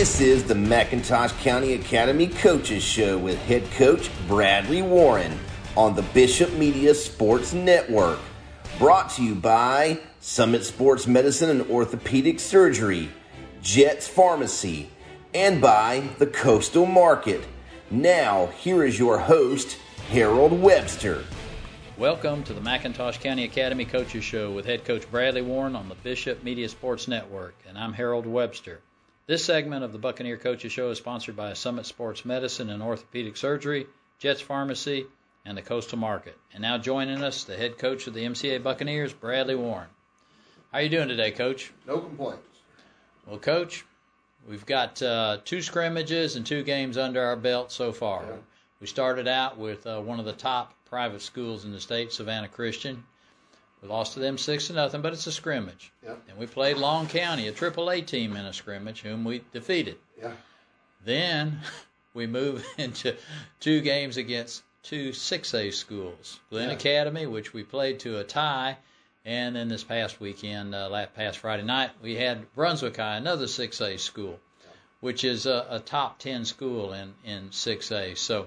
This is the McIntosh County Academy Coaches Show with head coach Bradley Warren on the Bishop Media Sports Network. Brought to you by Summit Sports Medicine and Orthopedic Surgery, Jets Pharmacy, and by the Coastal Market. Now, here is your host, Harold Webster. Welcome to the McIntosh County Academy Coaches Show with head coach Bradley Warren on the Bishop Media Sports Network, and I'm Harold Webster. This segment of the Buccaneer Coaches Show is sponsored by Summit Sports Medicine and Orthopedic Surgery, Jets Pharmacy, and the Coastal Market. And now joining us, the head coach of the MCA Buccaneers, Bradley Warren. How are you doing today, Coach? No complaints. Well, Coach, we've got 2 scrimmages and 2 games under our belt so far. Yeah. We started out with one of the top private schools in the state, Savannah Christian. We lost to them 6-0, but it's a scrimmage. Yep. And we played Long County, a AAA team in a scrimmage, whom we defeated. Yeah. Then we move into 2 games against 2 6A schools. Glen Academy, which we played to a tie, and then this past weekend, past Friday night, we had Brunswick High, another 6A school, which is a top 10 school in 6A. So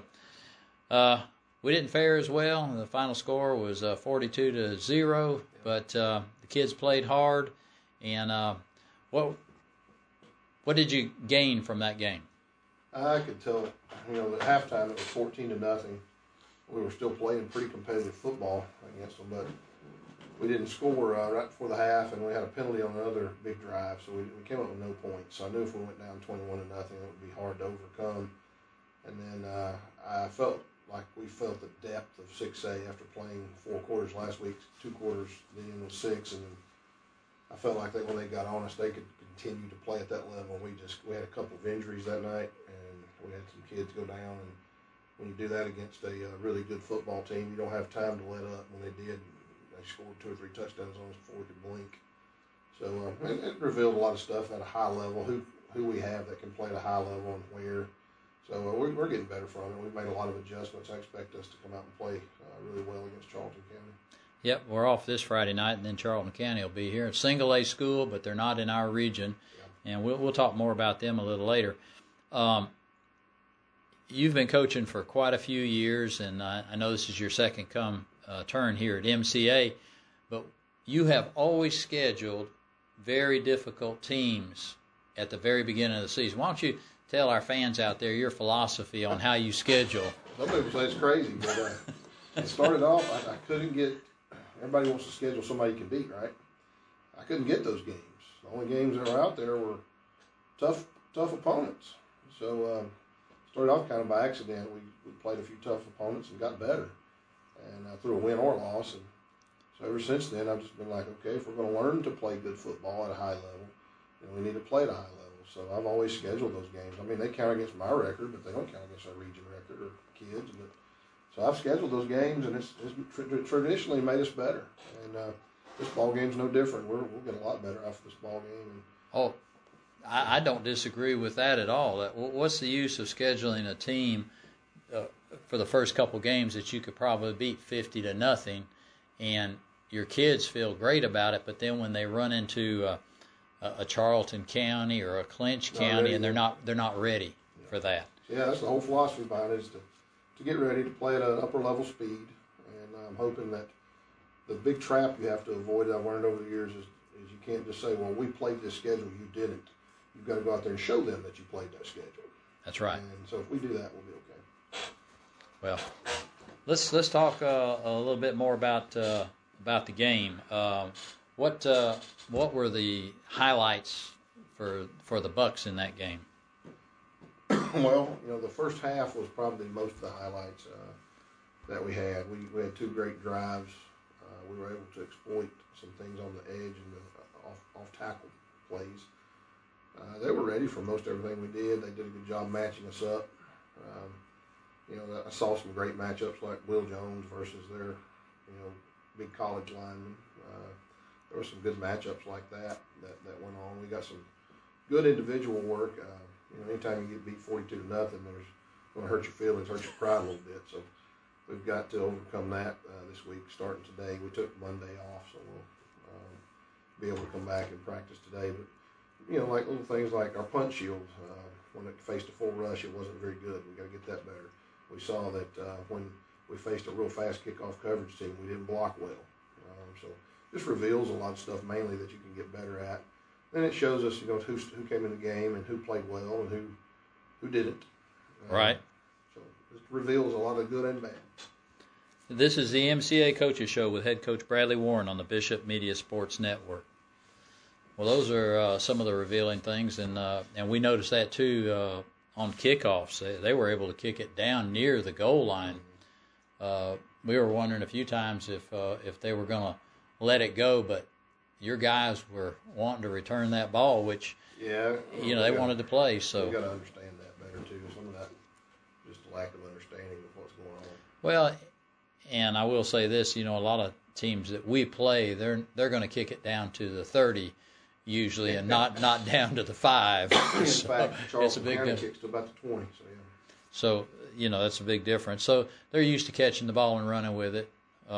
we didn't fare as well. The final score was 42-0, but the kids played hard. And what did you gain from that game? I could tell, at halftime it was 14-0. We were still playing pretty competitive football against them, but we didn't score right before the half, and we had a penalty on another big drive, so we came up with no points. So I knew if we went down 21-0, it would be hard to overcome. And then I felt like we felt the depth of 6A after playing 4 quarters last week, 2 quarters, the end was 6, and I felt like that when they got on us, they could continue to play at that level. We had a couple of injuries that night, and we had some kids go down, and when you do that against a really good football team, you don't have time to let up. When they did, they scored 2 or 3 touchdowns on us before we could blink. So it revealed a lot of stuff at a high level, who we have that can play at a high level and where. So we're getting better from it. We've made a lot of adjustments. I expect us to come out and play really well against Charlton County. Yep, we're off this Friday night, and then Charlton County will be here. It's single A school, but they're not in our region, and we'll talk more about them a little later. You've been coaching for quite a few years, and I know this is your second turn here at MCA, but you have always scheduled very difficult teams at the very beginning of the season. Why don't you tell our fans out there your philosophy on how you schedule? Some people say it's crazy, but it started off, I couldn't get, everybody wants to schedule somebody you can beat, right? I couldn't get those games. The only games that were out there were tough opponents. So started off kind of by accident. We played a few tough opponents and got better, and through a win or loss. And so ever since then, I've just been like, okay, if we're going to learn to play good football at a high level, then we need to play at a high level. So I've always scheduled those games. I mean, they count against my record, but they don't count against our region record or kids. But so I've scheduled those games, and it's traditionally made us better. And this ball game's no different. We'll get a lot better after this ball game. I don't disagree with that at all. What's the use of scheduling a team for the first couple games that you could probably beat 50-0, and your kids feel great about it, but then when they run into a Charlton County or a Clinch County, and they're not ready for that. Yeah, that's the whole philosophy behind it, is to get ready to play at an upper level speed. And I'm hoping that the big trap you have to avoid that I've learned over the years is you can't just say, well, we played this schedule, you didn't. You've got to go out there and show them that you played that schedule. That's right. And so if we do that, we'll be okay. Well, let's talk a little bit more about the game. What were the highlights for the Bucks in that game? Well, the first half was probably most of the highlights that we had. We had 2 great drives. We were able to exploit some things on the edge and the off tackle plays. They were ready for most everything we did. They did a good job matching us up. I saw some great matchups like Will Jones versus their big college linemen. There were some good matchups like that went on. We got some good individual work. Anytime you get beat 42-0, there's going to hurt your feelings, hurt your pride a little bit. So we've got to overcome that this week, starting today. We took Monday off, so we'll be able to come back and practice today. But like little things like our punch shield. When it faced a full rush, it wasn't very good. We got to get that better. We saw that when we faced a real fast kickoff coverage team, we didn't block well. So just reveals a lot of stuff mainly that you can get better at. Then it shows us, who came in the game and who played well and who didn't. Right. So it reveals a lot of good and bad. This is the MCA Coaches Show with head coach Bradley Warren on the Bishop Media Sports Network. Well, those are some of the revealing things, and we noticed that too on kickoffs. They were able to kick it down near the goal line. We were wondering a few times if they were going to let it go, but your guys were wanting to return that ball, which they wanted to play. So we got to understand that better too. Some of that just a lack of understanding of what's going on. Well, and I will say this: a lot of teams that we play, they're going to kick it down to the 30 usually, and not down to the 5. In So fact, Charleston it's a big County difference. kicks to about the 20. So that's a big difference. So they're used to catching the ball and running with it.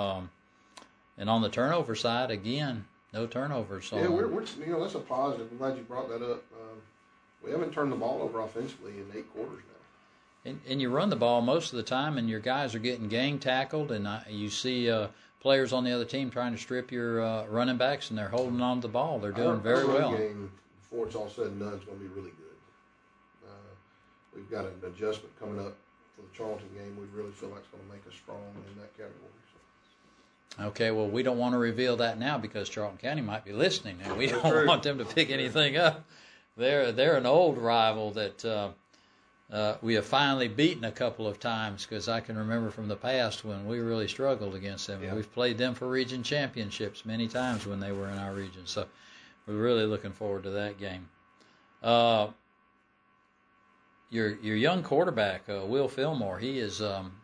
And on the turnover side, again, no turnovers. So we're that's a positive. I'm glad you brought that up. We haven't turned the ball over offensively in 8 quarters now. And you run the ball most of the time, and your guys are getting gang tackled, and you see players on the other team trying to strip your running backs, and they're holding on to the ball. They're doing very well. Our game, before it's all said and done, is going to be really good. We've got an adjustment coming up for the Charlton game. We really feel like it's going to make us strong in that category. So. Okay, well, we don't want to reveal that now because Charlton County might be listening, and we don't want them to pick anything up. They're an old rival that we have finally beaten a couple of times, because I can remember from the past when we really struggled against them. Yeah. We've played them for region championships many times when they were in our region, so we're really looking forward to that game. Your young quarterback, Will Fillmore, he has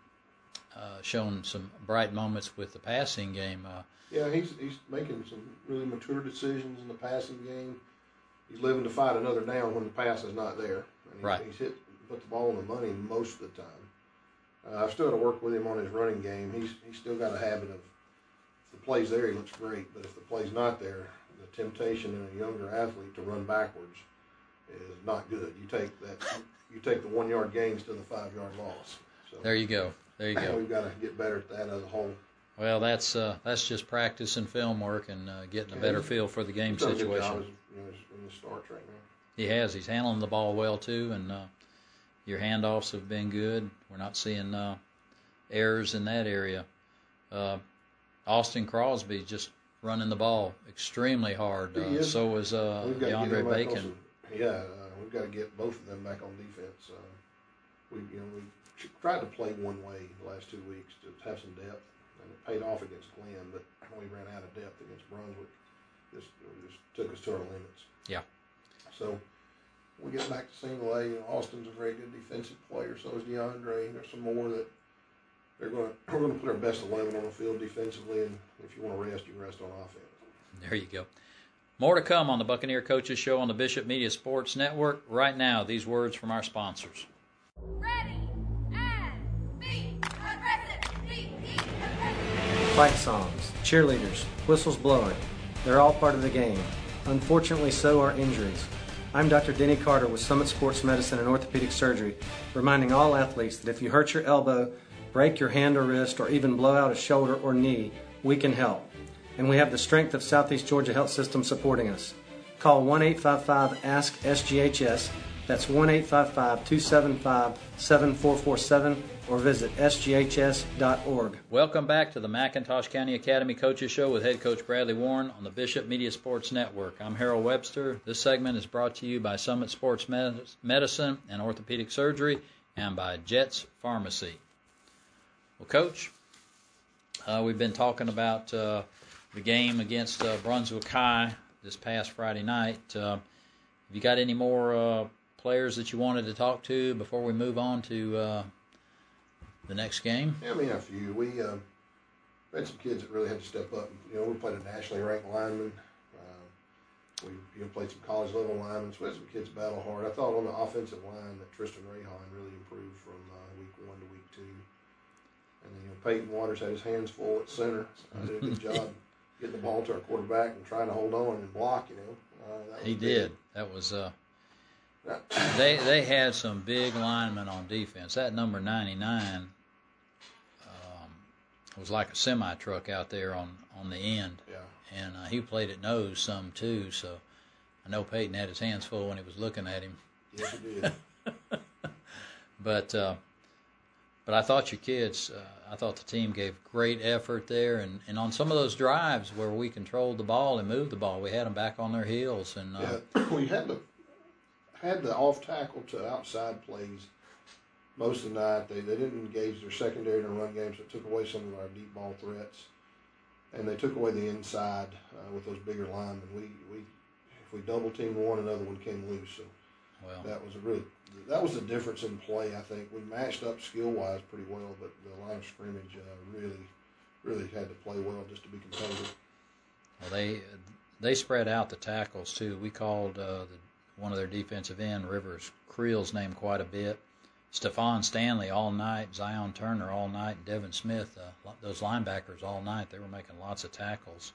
shown some bright moments with the passing game. He's making some really mature decisions in the passing game. He's living to fight another down when the pass is not there. And he's put the ball on the money most of the time. I've still got to work with him on his running game. He's still got a habit of, if the play's there, he looks great. But if the play's not there, the temptation in a younger athlete to run backwards is not good. You take the 1 yard gains to the 5 yard loss. So there you go. We've got to get better at that as a whole. Well, that's just practice and film work and getting a better feel for the game situation. He's done a good job in the starts right now. He has. He's handling the ball well too, and your handoffs have been good. We're not seeing errors in that area. Austin Crosby just running the ball extremely hard. So was DeAndre Bacon. We've got to get both of them back on defense. We tried to play one way the last 2 weeks to have some depth, and it paid off against Glenn, but we ran out of depth against Brunswick. Just took us to our limits. Yeah. So we get back to single A. Austin's a very good defensive player. So is DeAndre. There's some more that we're going to put our best 11 on the field defensively, and if you want to rest, you rest on offense. There you go. More to come on the Buccaneer Coaches Show on the Bishop Media Sports Network. Right now, these words from our sponsors. Ready and be aggressive. Be aggressive. Fight songs, cheerleaders, whistles blowing. They're all part of the game. Unfortunately, so are injuries. I'm Dr. Denny Carter with Summit Sports Medicine and Orthopedic Surgery, reminding all athletes that if you hurt your elbow, break your hand or wrist, or even blow out a shoulder or knee, we can help. And we have the strength of Southeast Georgia Health System supporting us. Call 1-855-ASK-SGHS. That's 1-855-275-7447, or visit sghs.org. Welcome back to the McIntosh County Academy Coaches Show with head coach Bradley Warren on the Bishop Media Sports Network. I'm Harold Webster. This segment is brought to you by Summit Sports Medicine and Orthopedic Surgery and by Jets Pharmacy. Well, Coach, we've been talking about the game against Brunswick High this past Friday night. Have you got any more players that you wanted to talk to before we move on to the next game? Yeah, a few. We had some kids that really had to step up. We played a nationally ranked lineman. We played some college level linemen. So we had some kids battle hard. I thought on the offensive line that Tristan Rayhan really improved from week 1 to week 2. And then Peyton Waters had his hands full at center. Did a good job getting the ball to our quarterback and trying to hold on and block. He did. That was they had some big linemen on defense. That number 99 was like a semi truck out there on the end. Yeah. And he played at nose some too. So I know Peyton had his hands full when he was looking at him. Yes, he did. But I thought your kids, I thought the team gave great effort there, and on some of those drives where we controlled the ball and moved the ball, we had them back on their heels. And we had the off tackle to outside plays most of the night. They didn't engage their secondary in the run game, so it took away some of our deep ball threats, and they took away the inside with those bigger linemen. If we double teamed one, another one came loose. So that was the difference in play. I think we matched up skill wise pretty well, but the line of scrimmage really had to play well just to be competitive. Well, they spread out the tackles too. We called one of their defensive end, Rivers Creel's name quite a bit. Stephon Stanley all night, Zion Turner all night, and Devin Smith, those linebackers all night. They were making lots of tackles.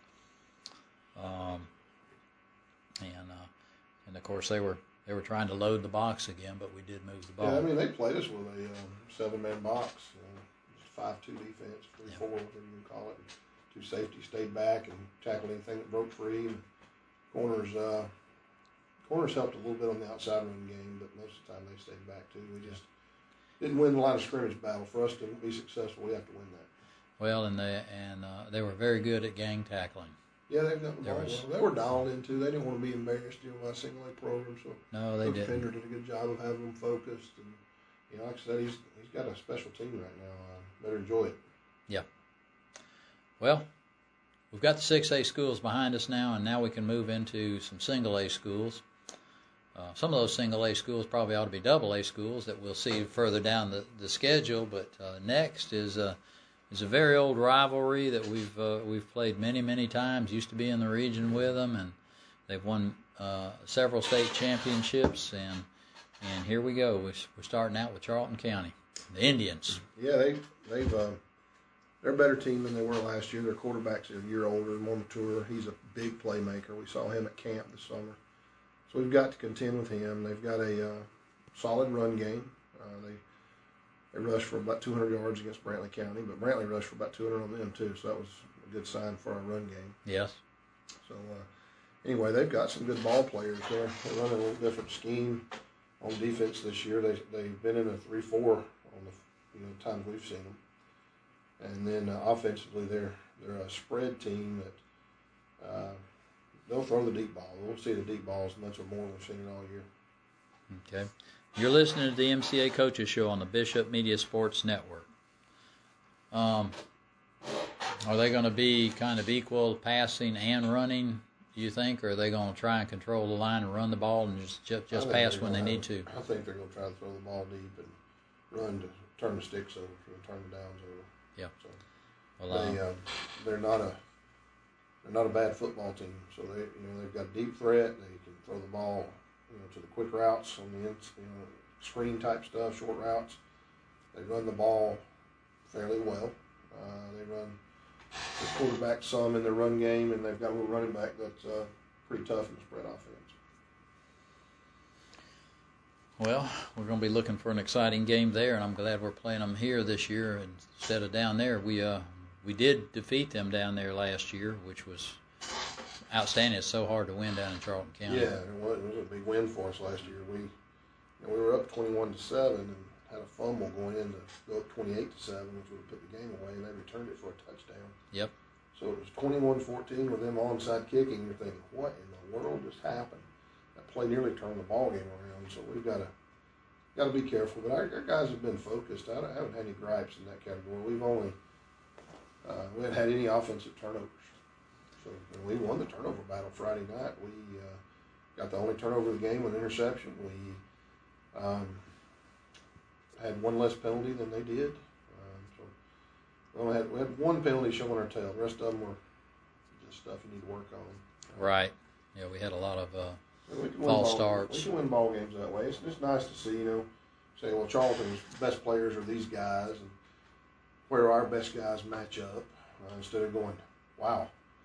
And of course they were trying to load the box again, but we did move the ball. Yeah, I mean they played us with a 7-man box, 5-2 defense, 3-4, whatever you call it. Two safeties stayed back and tackled anything that broke free. And corners helped a little bit on the outside run game, but most of the time they stayed back too. We just didn't win the line of scrimmage battle. For us to be successful, we have to win that. Well, and they were very good at gang tackling. Yeah, they've got the ball well. They were dialed in too. They didn't want to be embarrassed, by a single A program. So no, they didn't. Pender did a good job of having them focused, and like I said, he's got a special team right now. Better enjoy it. Yeah. Well, we've got the 6A schools behind us now, and now we can move into some single A schools. Some of those single A schools probably ought to be double A schools that we'll see further down the schedule. But next is a very old rivalry that we've played many times. Used to be in the region with them, and they've won several state championships. And here we go. We're starting out with Charlton County, the Indians. Yeah, they're a better team than they were last year. Their quarterback's a year older, more mature. He's a big playmaker. We saw him at camp this summer. So we've got to contend with him. They've got a solid run game. They rushed for about 200 yards against Brantley County, but Brantley rushed for about 200 on them too, so that was a good sign for our run game. Yes. So anyway, they've got some good ball players there. They're running a little different scheme on defense this year. They've been in a 3-4 on the times we've seen them. And then offensively, they're a spread team that they'll throw the deep ball. We'll see the deep ball as much or more than we've seen it all year. Okay. You're listening to the MCA Coaches Show on the Bishop Media Sports Network. Are they going to be kind of equal passing and running, do you think, or are they going to try and control the line and run the ball and just pass when they need to? I think they're going to try to throw the ball deep and run to turn the sticks over and turn the downs over. Yeah. So well, they're not a bad football team. So they've got deep threat. They can throw the ball to the quick routes on the screen type stuff, short routes. They run the ball fairly well. They run the quarterback some in their run game, and they've got a little running back that's pretty tough in the spread offense. Well, we're going to be looking for an exciting game there, and I'm glad we're playing them here this year instead of down there. We did defeat them down there last year, which was outstanding. It's so hard to win down in Charlton County. Yeah, it was a big win for us last year. We were up 21-7 and had a fumble going in to go up 28-7, which would have put the game away, and they returned it for a touchdown. Yep. So it was 21-14 with them onside kicking. You're thinking, what in the world just happened? That play nearly turned the ball game around. So we've got to be careful. But our guys have been focused. I haven't had any gripes in that category. We haven't had any offensive turnovers. So we won the turnover battle Friday night. We got the only turnover of the game with interception. We had one less penalty than they did. So we had one penalty showing our tail. The rest of them were just stuff you need to work on. Right. Yeah, we had a lot of false starts. We can win ball games that way. It's just nice to see, say, well, Charlton's best players are these guys, and where our best guys match up, instead of going, wow,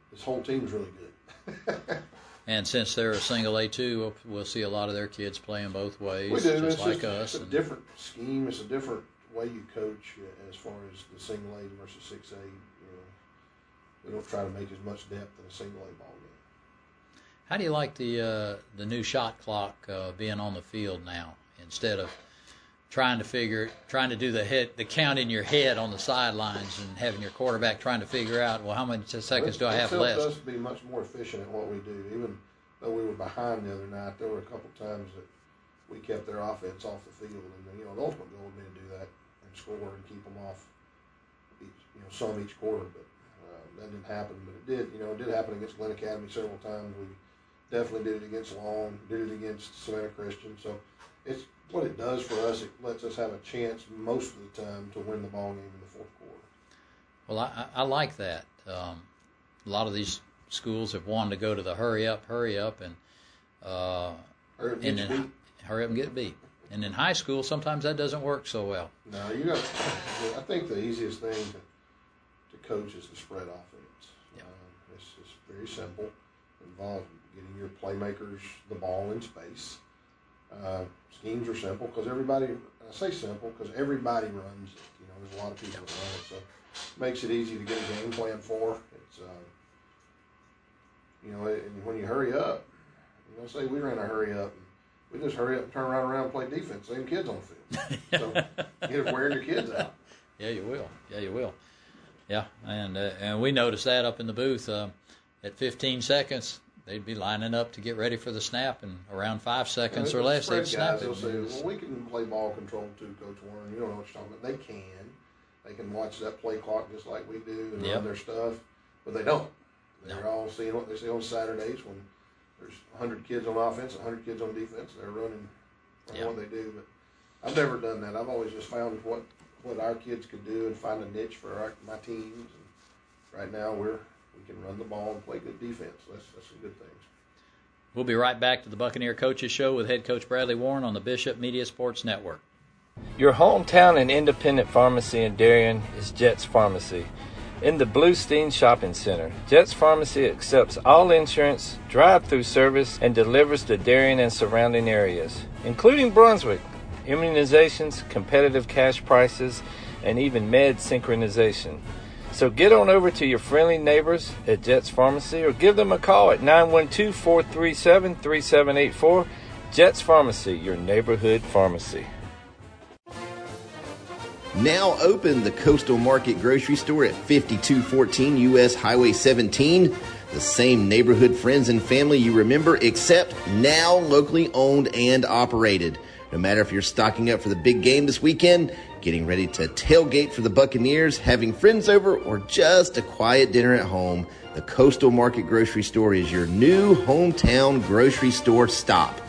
this whole team's really good. And since they're a single A2, we'll see a lot of their kids playing both ways, We do. just like us. It's a different scheme. It's a different way you coach as far as the single A versus 6A. We don't try to make as much depth in a single A ball game. How do you like the new shot clock being on the field now, instead of trying to do the count in your head on the sidelines and having your quarterback trying to figure out, well, how many seconds do I have left? It helped us be much more efficient at what we do. Even though we were behind the other night, there were a couple times that we kept their offense off the field, and the ultimate goal would be to do that and score and keep them off each quarter. But that didn't happen. But it did. It did happen against Glen Academy several times. We definitely did it against Long. Did it against Savannah Christian. So it's what it does for us. It lets us have a chance most of the time to win the ball game in the fourth quarter. Well, I like that. A lot of these schools have wanted to go to the hurry up, and hurry up and get beat. And in high school, sometimes that doesn't work so well. No, I think the easiest thing to coach is the spread offense. Yeah. It's very simple. It involves getting your playmakers the ball in space. Schemes are simple because everybody. I say simple because everybody runs it. There's a lot of people that run it, so it makes it easy to get a game plan for. It's and when you hurry up, say we ran a hurry up. We just hurry up and turn right around and play defense. Same kids on the field. So you get wearing your kids out. Yeah, you will. Yeah, and we noticed that up in the booth. At 15 seconds, they'd be lining up to get ready for the snap, and around 5 seconds or less, they'd snap it. They'll say, well, we can play ball control too, Coach Warren. You don't know what you're talking about. They can. They can watch that play clock just like we do and run their stuff, but they don't. They're all seeing what they see on Saturdays when there's 100 kids on offense, 100 kids on defense. They're running what they do. But I've never done that. I've always just found what our kids could do and find a niche for my teams. And right now we can run the ball and play good defense. That's some good things. We'll be right back to the Buccaneer Coaches Show with head coach Bradley Warren on the Bishop Media Sports Network. Your hometown and independent pharmacy in Darien is Jets Pharmacy. In the Bluestein Shopping Center, Jets Pharmacy accepts all insurance, drive-through service, and delivers to Darien and surrounding areas, including Brunswick, immunizations, competitive cash prices, and even med synchronization. So get on over to your friendly neighbors at Jets Pharmacy or give them a call at 912-437-3784. Jets Pharmacy, your neighborhood pharmacy. Now open the Coastal Market Grocery Store at 5214 U.S. Highway 17. The same neighborhood friends and family you remember, except now locally owned and operated. No matter if you're stocking up for the big game this weekend, getting ready to tailgate for the Buccaneers, having friends over, or just a quiet dinner at home, the Coastal Market Grocery Store is your new hometown grocery store stop.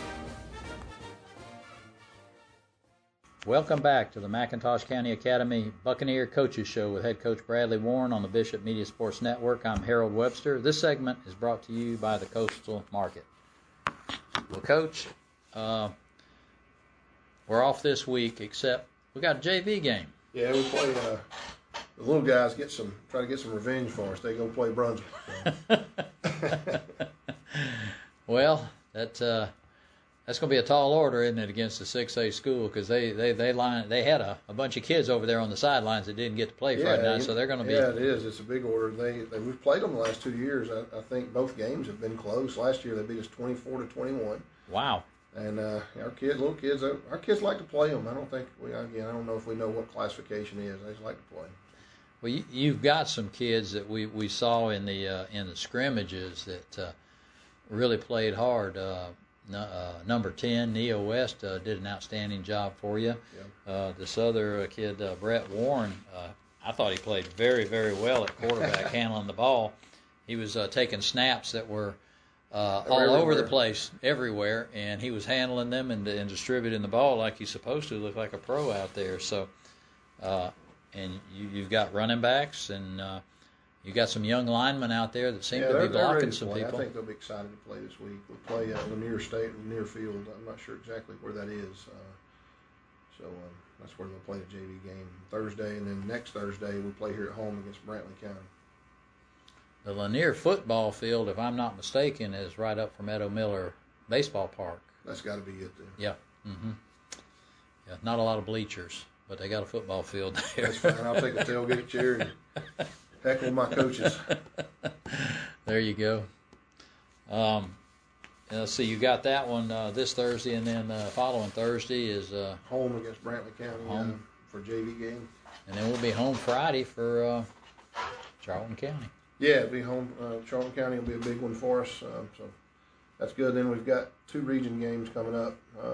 Welcome back to the McIntosh County Academy Buccaneer Coaches Show with head coach Bradley Warren on the Bishop Media Sports Network. I'm Harold Webster. This segment is brought to you by the Coastal Market. Well, Coach, we're off this week, except we got a JV game. Yeah, we play. The little guys try to get some revenge for us. They go play Brunswick. So. Well, that's going to be a tall order, isn't it, against the 6A school? Because they had a bunch of kids over there on the sidelines that didn't get to play Friday night, so they're going to be. Yeah, it is. It's a big order. We've played them the last 2 years. I think both games have been close. Last year they beat us 24-21. Wow. And our little kids like to play them. I don't know if we know what classification is. They just like to play. Well, you've got some kids that we saw in the scrimmages that really played hard. Number 10, Neo West, did an outstanding job for you. Yeah. This other kid, Brett Warren, I thought he played very, very well at quarterback, handling the ball. He was taking snaps that were all over the place, everywhere, and he was handling them and distributing the ball like he's supposed to. Look like a pro out there. So, and you've got running backs, and you got some young linemen out there that seem to be blocking some people. I think they'll be excited to play this week. We'll play Lanier State, Lanier Field. I'm not sure exactly where that is. So that's where they'll play the JV game Thursday, and then next Thursday we play here at home against Brantley County. The Lanier football field, if I'm not mistaken, is right up from Edo Miller Baseball Park. That's got to be it then. Yeah. Mm-hmm. Yeah. Not a lot of bleachers, but they got a football field there. That's fine. I'll take a tailgate chair and heckle my coaches. There you go. Let's see, you got that one this Thursday, and then following Thursday is Home against Brantley County for JV game. And then we'll be home Friday for Charlton County. Yeah, it'll be home. Charlton County will be a big one for us, so that's good. Then we've got 2 region games coming up.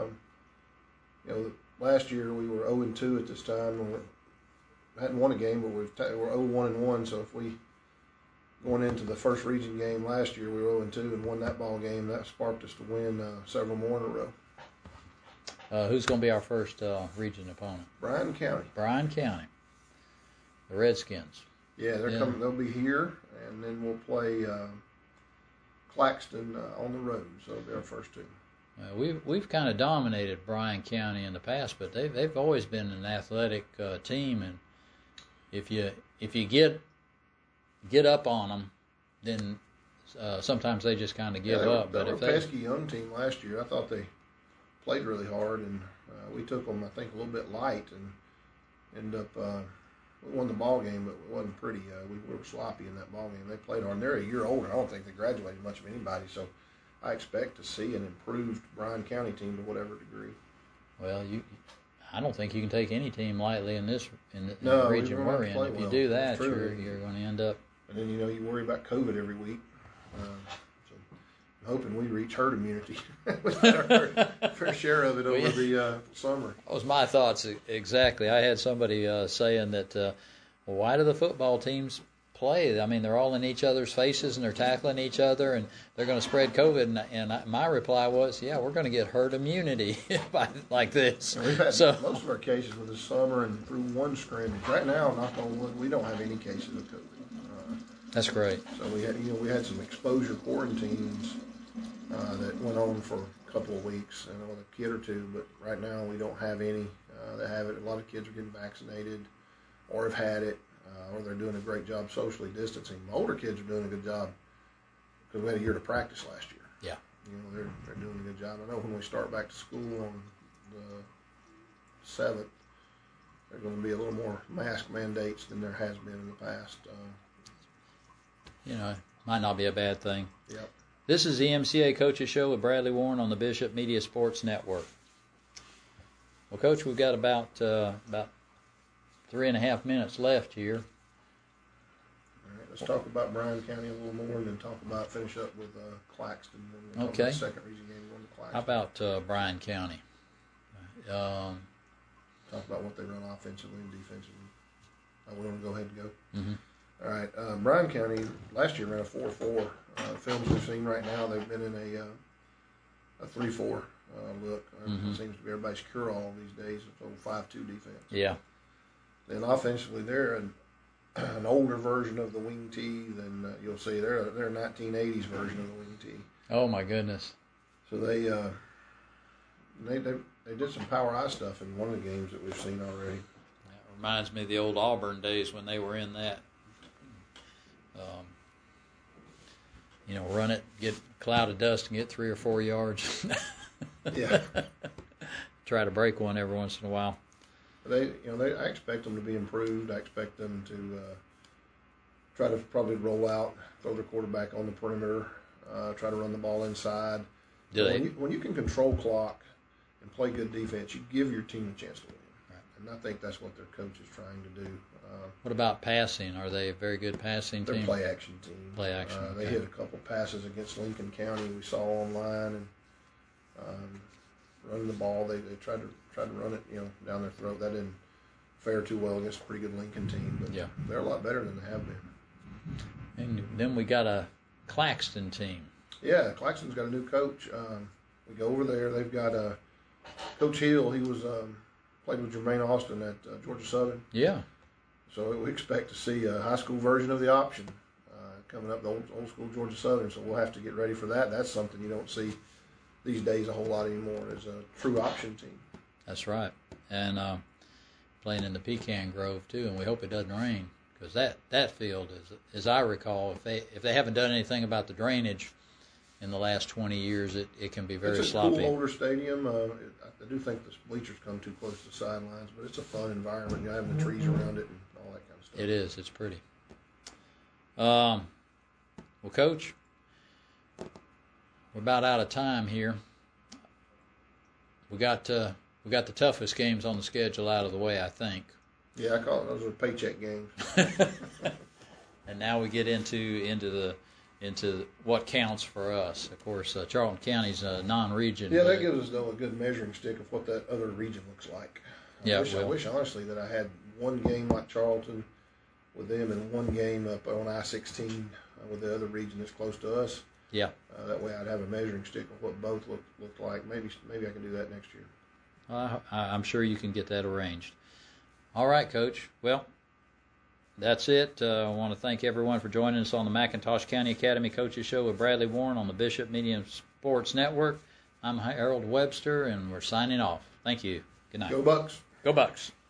Last year we were 0-2 at this time. We hadn't won a game, but we're 0-1-1. So if we going into the first region game last year, we were 0-2 and won that ball game. That sparked us to win several more in a row. Who's going to be our first region opponent? Bryan County. Bryan County. The Redskins. Yeah, they're coming. They'll be here, and then we'll play Claxton on the road. So they're our first 2. We've kind of dominated Bryan County in the past, but they've always been an athletic team, and if you get up on them, then sometimes they just kind of give up. They were a pesky young team last year. I thought they played really hard, and we took them, I think, a little bit light, and ended up we won the ball game, but it wasn't pretty. We were sloppy in that ball game. They played hard. And they're a year older. I don't think they graduated much of anybody, so I expect to see an improved Bryan County team to whatever degree. Well, I don't think you can take any team lightly in the region we're in. If you do that, you're going to end up. And then you worry about COVID every week. So I'm hoping we reach herd immunity. We had our fair share of it over the summer. That was my thoughts exactly. I had somebody saying that, well, why do the football teams play? I mean, they're all in each other's faces and they're tackling each other and they're going to spread COVID. And my reply was, yeah, we're going to get herd immunity like this. And we've had most of our cases with the summer and through one scrimmage. Right now, knock on wood, we don't have any cases of COVID. That's great. So we had some exposure quarantines that went on for a couple of weeks, and a kid or 2. But right now, we don't have any that have it. A lot of kids are getting vaccinated, or have had it, or they're doing a great job socially distancing. The older kids are doing a good job because we had a year to practice last year. Yeah. They're doing a good job. I know when we start back to school on the 7th, there's going to be a little more mask mandates than there has been in the past. It might not be a bad thing. Yep. This is the MCA Coaches Show with Bradley Warren on the Bishop Media Sports Network. Well, Coach, we've got about 3.5 minutes left here. All right, let's talk about Bryan County a little more, and then finish up with Claxton. And okay. The second region game going to Claxton. How about Bryan County? Talk about what they run offensively and defensively. We want to go ahead and go. Mm-hmm. All right, Bryan County last year ran a 4-4. Films we've seen right now, they've been in a 3-4 look. It seems to be everybody's cure-all these days. It's old 5-2 defense. Yeah. Then offensively, they're an older version of the wing tee than you'll see. They're a 1980s version of the wing tee. Oh my goodness. So they did some power eye stuff in one of the games that we've seen already. That reminds me of the old Auburn days when they were in that. Run it, get a cloud of dust, and get 3 or 4 yards. Yeah. Try to break one every once in a while. I expect them to be improved. I expect them to try to probably roll out, throw their quarterback on the perimeter, try to run the ball inside. When you can control clock and play good defense, you give your team a chance to win. Right. And I think that's what their coach is trying to do. What about passing? Are they a very good passing team? They're a play-action team. Play-action. They hit a couple passes against Lincoln County we saw online, and running the ball. They tried to run it down their throat. That didn't fare too well against a pretty good Lincoln team. But yeah, they're a lot better than they have been. And then we got a Claxton team. Yeah, Claxton's got a new coach. We go over there. They've got Coach Hill. He was played with Jermaine Austin at Georgia Southern. Yeah. So we expect to see a high school version of the option coming up, the old school Georgia Southern. So we'll have to get ready for that. That's something you don't see these days a whole lot anymore. Is a true option team. That's right. And playing in the Pecan Grove, too. And we hope it doesn't rain because that field is, as I recall, if they haven't done anything about the drainage in the last 20 years, it can be very sloppy. It's a cool older stadium. I do think the bleachers come too close to the sidelines, but it's a fun environment. You're having the trees around it and all that kind of stuff. It is. It's pretty. Well, Coach, we're about out of time here. We got the toughest games on the schedule out of the way, I think. Yeah, I call it those are paycheck games. And now we get into what counts for us. Of course, Charlton County's a non-region. Yeah, that gives us though a good measuring stick of what that other region looks like. I wish honestly that I had one game like Charlton with them and one game up on I-16 with the other region that's close to us. Yeah. That way I'd have a measuring stick of what both look like. Maybe I can do that next year. I'm sure you can get that arranged. All right, Coach. Well, that's it. I want to thank everyone for joining us on the McIntosh County Academy Coaches Show with Bradley Warren on the Bishop Media Sports Network. I'm Harold Webster, and we're signing off. Thank you. Good night. Go Bucks. Go Bucks.